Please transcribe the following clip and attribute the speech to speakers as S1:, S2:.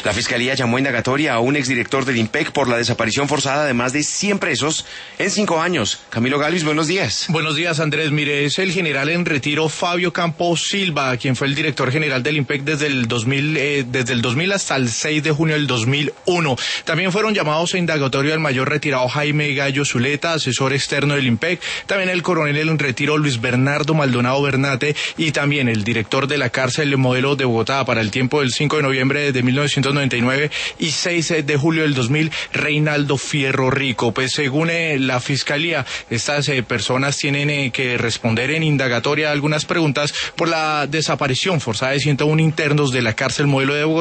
S1: La Fiscalía llamó a indagatoria a un exdirector del IMPEC por la desaparición forzada de más de 100 presos en 5 años. Camilo Galvis, buenos días.
S2: Buenos días, Andrés. Mire, es el general en retiro Fabio Campos Silva, quien fue el director general del IMPEC desde el 2000 hasta el 6 de junio del 2001. También fueron llamados a indagatorio el mayor retirado Jaime Gallo Zuleta, asesor externo del IMPEC, también el coronel en retiro Luis Bernardo Maldonado Bernate y también el director de la cárcel Modelo de Bogotá para el tiempo del 5 de noviembre de 1999 y 6 de julio del 2000, Reinaldo Fierro Rico. Pues según la Fiscalía, estas personas tienen que responder en indagatoria algunas preguntas por la desaparición forzada de 101 internos de la cárcel Modelo de Bogotá.